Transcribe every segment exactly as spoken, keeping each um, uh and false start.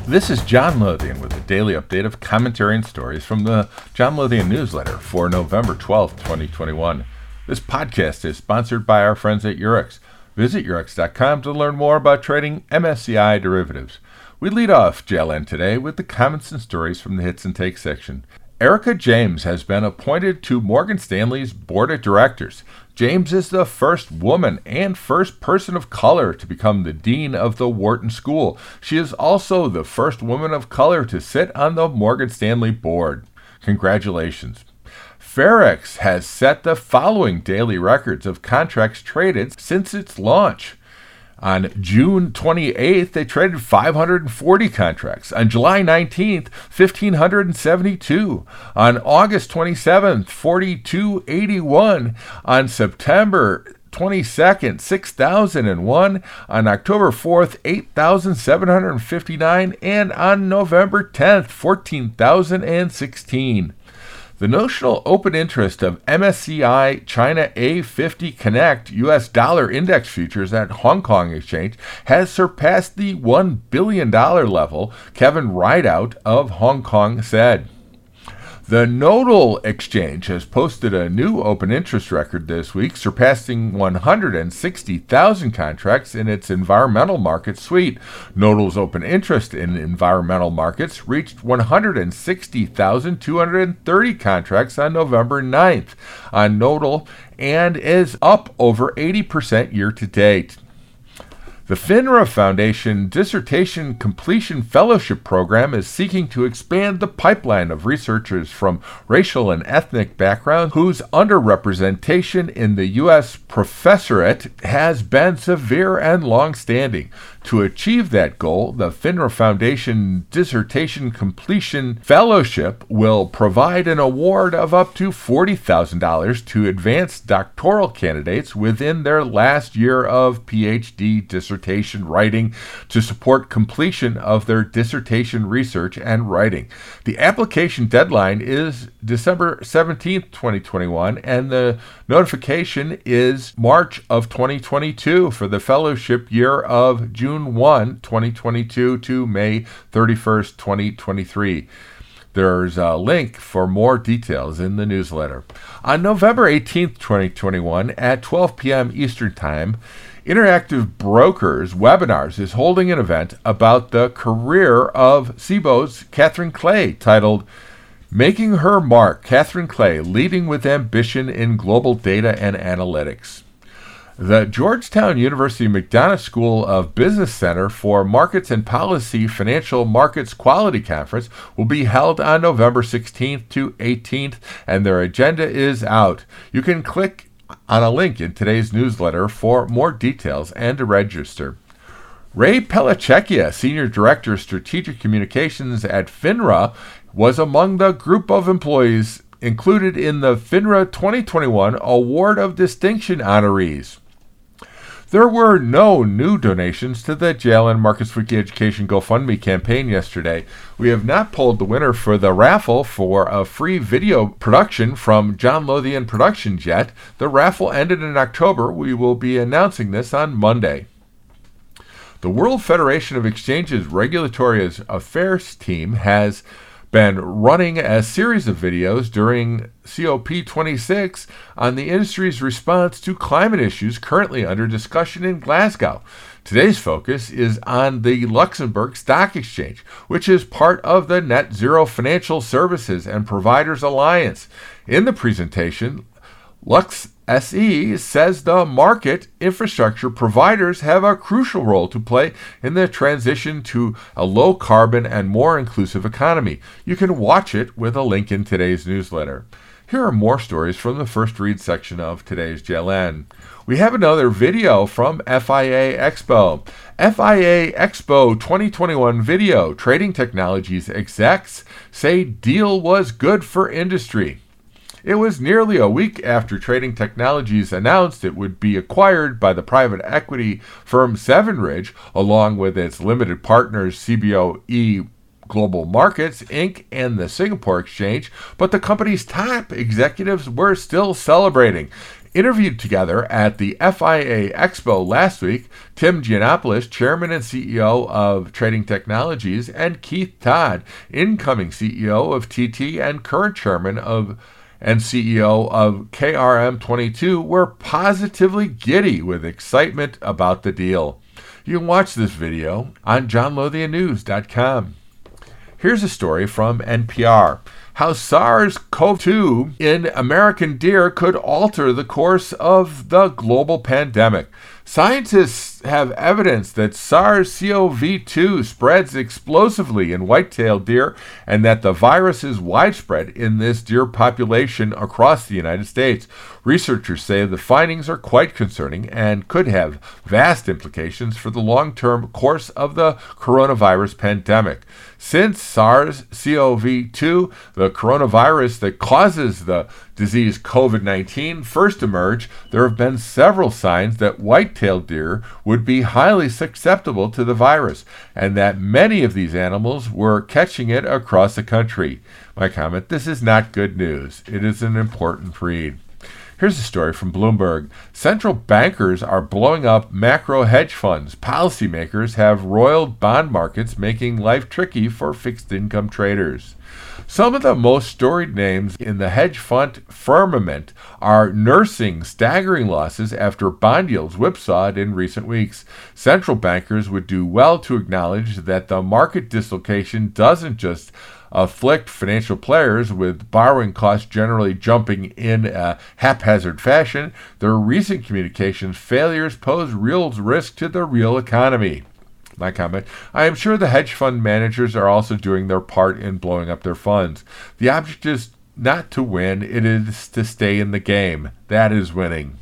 This is John Lothian with a daily update of commentary and stories from the John Lothian newsletter for November twelfth, twenty twenty-one. This podcast is sponsored by our friends at Eurex. Visit Eurex dot com to learn more about trading M S C I derivatives. We lead off J L N today with the comments and stories from the Hits and Takes section. Erica James has been appointed to Morgan Stanley's board of directors. James is the first woman and first person of color to become the dean of the Wharton School. She is also the first woman of color to sit on the Morgan Stanley board. Congratulations. Ferex has set the following daily records of contracts traded since its launch. On June twenty-eighth, they traded five hundred forty contracts. On July nineteenth, one thousand five hundred seventy-two. On August twenty-seventh, four thousand two hundred eighty-one. On September twenty-second, six thousand one. On October fourth, eight thousand seven hundred fifty-nine. And on November tenth, fourteen thousand sixteen. The notional open interest of M S C I China A fifty Connect U S dollar index futures at Hong Kong Exchange has surpassed the one billion dollars level, Kevin Rideout of Hong Kong said. The Nodal Exchange has posted a new open interest record this week, surpassing one hundred sixty thousand contracts in its environmental market suite. Nodal's open interest in environmental markets reached one hundred sixty thousand two hundred thirty contracts on November ninth on Nodal and is up over eighty percent year to date. The FINRA Foundation Dissertation Completion Fellowship Program is seeking to expand the pipeline of researchers from racial and ethnic backgrounds whose underrepresentation in the U S professorate has been severe and long-standing. To achieve that goal, the FINRA Foundation Dissertation Completion Fellowship will provide an award of up to forty thousand dollars to advanced doctoral candidates within their last year of P H D dissertation writing to support completion of their dissertation research and writing. The application deadline is December seventeenth, twenty twenty-one, and the notification is March of twenty twenty-two for the fellowship year of June first, twenty twenty-two to May thirty-first, twenty twenty-three. There's a link for more details in the newsletter. On November eighteenth, twenty twenty-one at twelve p.m. Eastern Time, Interactive Brokers Webinars is holding an event about the career of Cboe's Catherine Clay titled Making Her Mark, Catherine Clay, Leading with Ambition in Global Data and Analytics. The Georgetown University McDonough School of Business Center for Markets and Policy Financial Markets Quality Conference will be held on November sixteenth to eighteenth, and their agenda is out. You can click on a link in today's newsletter for more details and to register. Ray Pellicecchia, Senior Director of Strategic Communications at FINRA, was among the group of employees included in the FINRA twenty twenty-one Award of Distinction honorees. There were no new donations to the J L N Markets Weekly Education GoFundMe campaign yesterday. We have not pulled the winner for the raffle for a free video production from John Lothian Productions yet. The raffle ended in October. We will be announcing this on Monday. The World Federation of Exchanges Regulatory Affairs team has been running a series of videos during C O P twenty-six on the industry's response to climate issues currently under discussion in Glasgow. Today's focus is on the Luxembourg Stock Exchange, which is part of the Net Zero Financial Services and Providers Alliance. In the presentation, Lux S E says the market infrastructure providers have a crucial role to play in the transition to a low-carbon and more inclusive economy. You can watch it with a link in today's newsletter. Here are more stories from the First Read section of today's J L N. We have another video from F I A Expo. F I A Expo twenty twenty-one video. Trading Technologies execs say deal was good for industry. It was nearly a week after Trading Technologies announced it would be acquired by the private equity firm Seven Ridge, along with its limited partners C B O E Global Markets, Incorporated, and the Singapore Exchange, but the company's top executives were still celebrating. Interviewed together at the F I A Expo last week, Tim Giannopoulos, Chairman and C E O of Trading Technologies, and Keith Todd, incoming C E O of T T and current Chairman of and C E O of K R M twenty-two, were positively giddy with excitement about the deal. You can watch this video on John Lothian News dot com. Here's a story from N P R. How SARS-C o V two in American deer could alter the course of the global pandemic. Scientists have evidence that SARS-C o V two spreads explosively in white-tailed deer and that the virus is widespread in this deer population across the United States. Researchers say the findings are quite concerning and could have vast implications for the long-term course of the coronavirus pandemic. Since SARS-C o V two, the coronavirus that causes the disease covid nineteen, first emerged, there have been several signs that white-tailed deer would be highly susceptible to the virus, and that many of these animals were catching it across the country. My comment: this is not good news. It is an important read. Here's a story from Bloomberg. Central bankers are blowing up macro hedge funds. Policymakers have roiled bond markets, making life tricky for fixed income traders. Some of the most storied names in the hedge fund firmament are nursing staggering losses after bond yields whipsawed in recent weeks. Central bankers would do well to acknowledge that the market dislocation doesn't just afflict financial players, with borrowing costs generally jumping in a haphazard fashion. Their recent communications failures pose real risk to the real economy. My comment: I am sure the hedge fund managers are also doing their part in blowing up their funds. The object is not to win, it is to stay in the game. That is winning.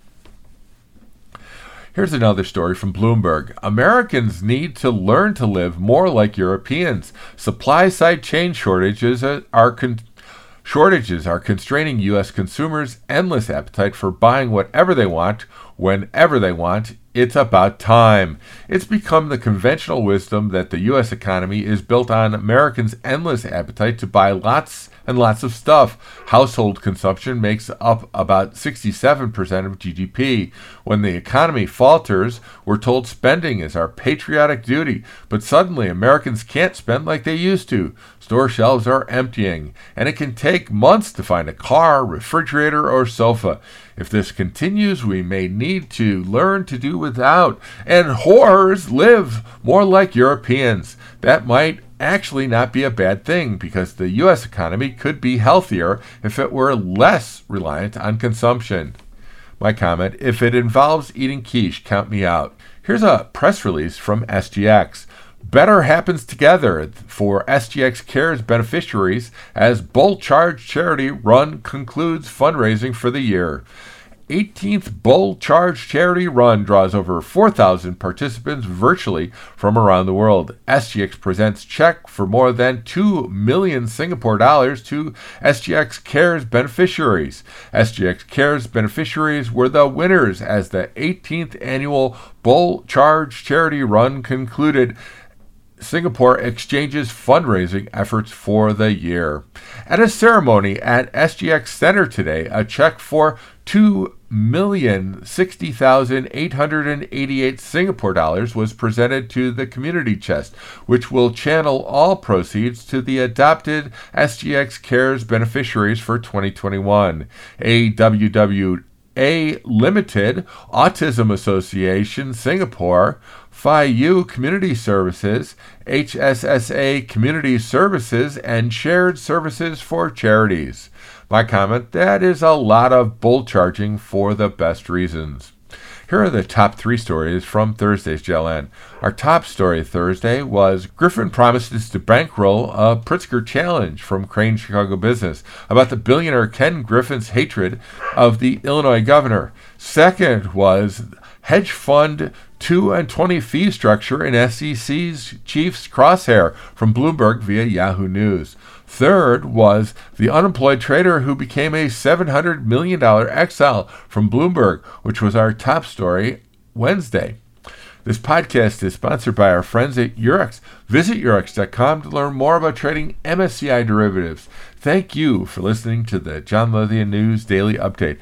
Here's another story from Bloomberg. Americans need to learn to live more like Europeans. Supply-side chain shortages are con- shortages are constraining U S consumers' endless appetite for buying whatever they want, whenever they want. It's about time. It's become the conventional wisdom that the U S economy is built on Americans' endless appetite to buy lots and lots of stuff. Household consumption makes up about sixty-seven percent of G D P. When the economy falters, we're told spending is our patriotic duty, but suddenly Americans can't spend like they used to. Store shelves are emptying, and it can take months to find a car, refrigerator, or sofa. If this continues, we may need to learn to do without, and whores live more like Europeans. That might actually not be a bad thing, because the U S economy could be healthier if it were less reliant on consumption. My comment: if it involves eating quiche, count me out. Here's a press release from S G X. Better happens together for S G X Cares beneficiaries as Bull Charge charity run concludes fundraising for the year. eighteenth Bull Charge charity run draws over four thousand participants virtually from around the world. S G X presents check for more than two million Singapore dollars to S G X Cares beneficiaries. S G X Cares beneficiaries were the winners as the eighteenth annual Bull Charge charity run concluded Singapore Exchange's fundraising efforts for the year. At a ceremony at S G X Center today, a check for two million sixty thousand eight hundred eighty-eight Singapore dollars was presented to the community chest, which will channel all proceeds to the adopted S G X Cares beneficiaries for twenty twenty-one. A W W A Limited, Autism Association Singapore, F I U Community Services, H S S A Community Services, and Shared Services for Charities. My comment: that is a lot of bull charging for the best reasons. Here are the top three stories from Thursday's J L N. Our top story Thursday was Griffin promises to bankroll a Pritzker challenge from Crane Chicago Business about the billionaire Ken Griffin's hatred of the Illinois governor. Second was hedge fund two and twenty fee structure in S E C's chief's crosshair from Bloomberg via Yahoo News. Third was the unemployed trader who became a seven hundred million dollars exile from Bloomberg, which was our top story Wednesday. This podcast is sponsored by our friends at Eurex. Visit Eurex dot com to learn more about trading M S C I derivatives. Thank you for listening to the John Lothian News Daily Update.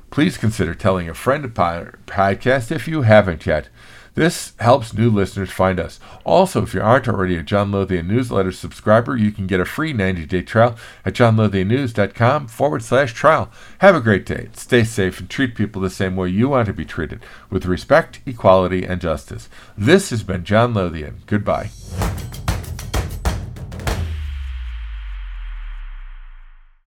Please consider telling a friend about our podcast if you haven't yet. This helps new listeners find us. Also, if you aren't already a John Lothian newsletter subscriber, you can get a free ninety-day trial at johnlothiannews.com forward slash trial. Have a great day. Stay safe and treat people the same way you want to be treated, with respect, equality, and justice. This has been John Lothian. Goodbye.